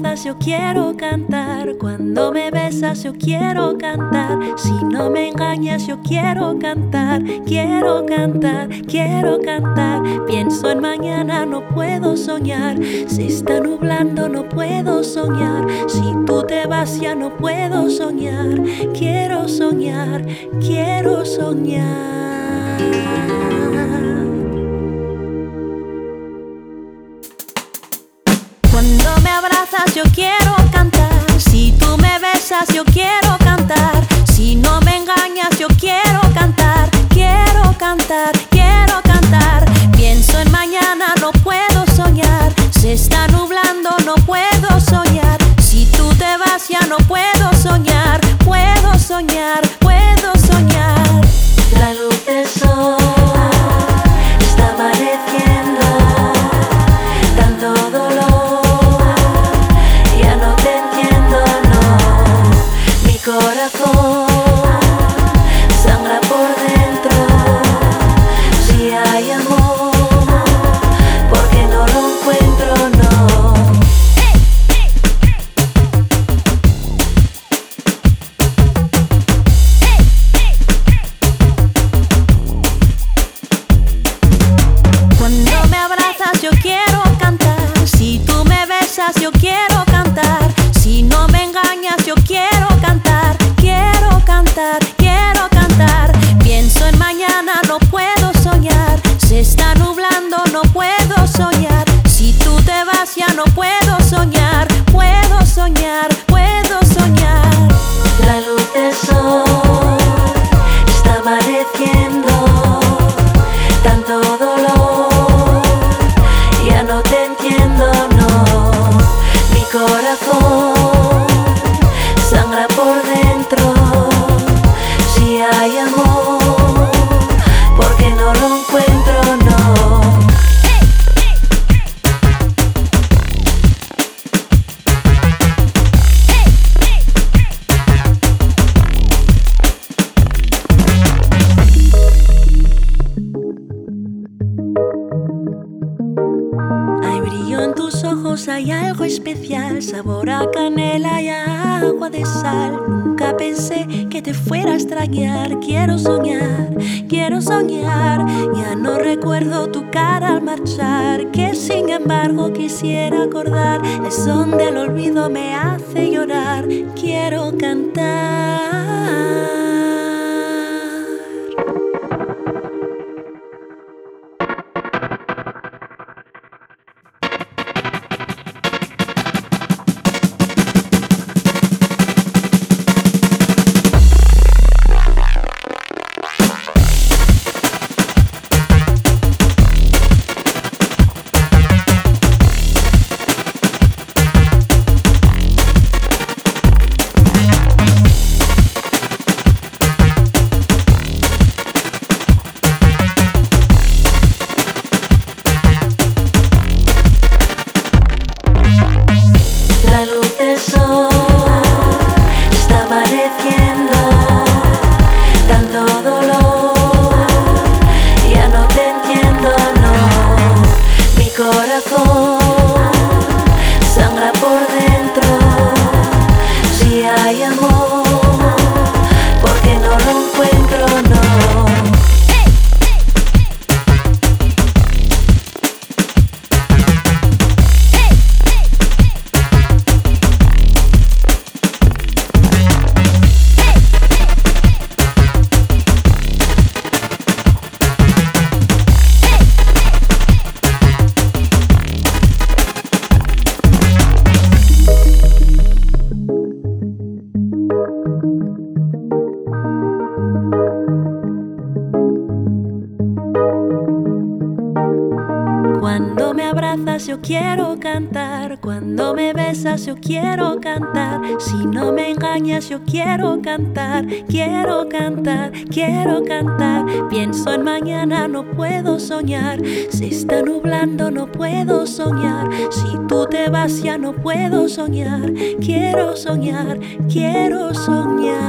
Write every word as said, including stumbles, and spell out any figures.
abrazas yo quiero cantar, cuando me besas yo quiero cantar, si no me engañas yo quiero cantar, quiero cantar, quiero cantar. Pienso en mañana, no puedo soñar, se está nublando, no puedo soñar, si tú te vas ya no puedo soñar, quiero soñar, quiero soñar. Cuando me abrazas yo quiero cantar, si tú me besas yo quiero cantar, si no me engañas yo quiero cantar, quiero cantar, quiero cantar. Pienso en mañana, no puedo soñar, se está nublando, no puedo soñar, si tú te vas ya no puedo soñar, puedo soñar, puedo soñar. La luz del sol está amaneciendo, tanto dolor, ya no te entiendo, no. Mi corazón sangra por dentro, si hay amor, porque no lo encuentro, no. Cuando me abrazas yo quiero cantar, si tú me besas yo quiero cantar, si no me engañas yo quiero cantar, quiero cantar, quiero cantar. Pienso en mañana, no puedo soñar, se está nublando, no puedo soñar, si tú te vas ya no puedo soñar, puedo soñar, puedo soñar. La luz del sol está amaneciendo, tanto dolor, ya no te entiendo, no. Mi corazón sangra por dentro, si hay amor, porque no lo encuentro, no. Hay brillo en tus ojos, hay algo especial, sabor a canela y a agua de sal. Nunca pensé que te fuera a extrañar, quiero soñar, quiero soñar. Ya no recuerdo tu cara al marchar, que sin embargo quisiera acordar. El son del olvido me hace llorar, quiero cantar. La luz del sol está amaneciendo, tanto dolor, ya no te entiendo, no. Mi corazón sangra por dentro, si hay amor, porque no lo encuentro, no. Cuando me abrazas yo quiero cantar, cuando me besas yo quiero cantar, si no me engañas yo quiero cantar, quiero cantar, quiero cantar. Pienso en mañana, no puedo soñar, se está nublando, no puedo soñar, si tú te vas ya no puedo soñar, quiero soñar, quiero soñar.